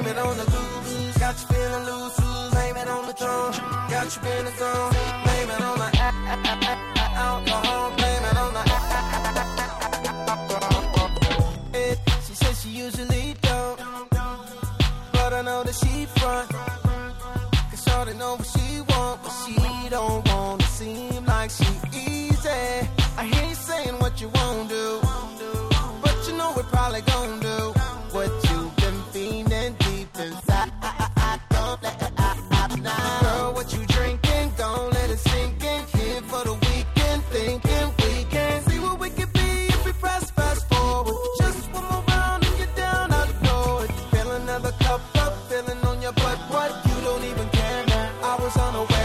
blame it on the booze. Got you feeling loose, blame it on the drum. Got you in the zone, blame it on the alcohol, blame it on the She says she usually don't, but I know that she front. Cause shorty know what she want, but she don't wanna seem like she easy. I hear you saying what you won't do, but you know we're probably gon' do what you've been feeling deep inside. Don't let it out now. Girl, what you drinking? Gon' let it sink in. Here for the weekend, thinking we can see what we could be if we press fast forward. Just one more round and you're down, I know it. Fill another cup up, feeling on your butt. What? You don't even care now. I was unaware.